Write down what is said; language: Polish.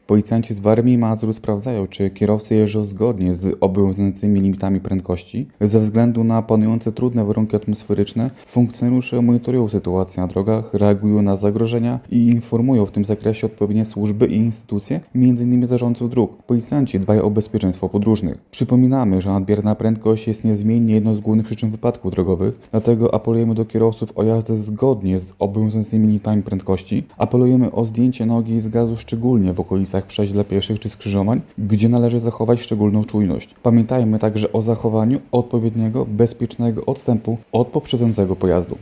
Policjanci z Warmii i Mazur sprawdzają, czy kierowcy jeżdżą zgodnie z obowiązującymi limitami prędkości. Ze względu na panujące trudne warunki atmosferyczne, funkcjonariusze monitorują sytuację na drogach, reagują na zagrożenia i informują w tym zakresie odpowiednie służby i instytucje, m.in. zarządców dróg. Policjanci dbają o bezpieczeństwo podróżnych. Przypominamy, że nadmierna prędkość jest niezmiennie jedną z głównych przyczyn wypadków drogowych, dlatego apelujemy do kierowców o jazdę zgodnie z obowiązującymi limitami prędkości. Apelujemy o zdjęcie nogi z gazu, szczególnie w okolicach przejść dla pieszych czy skrzyżowań, gdzie należy zachować szczególną czujność. Pamiętajmy także o zachowaniu odpowiedniego, bezpiecznego odstępu od poprzedzającego pojazdu.